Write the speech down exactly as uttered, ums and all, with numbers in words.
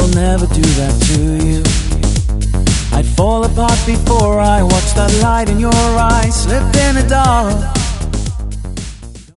will never do that to you. I'd fall apart before I watched that light in your eyes. Slipped in the dark,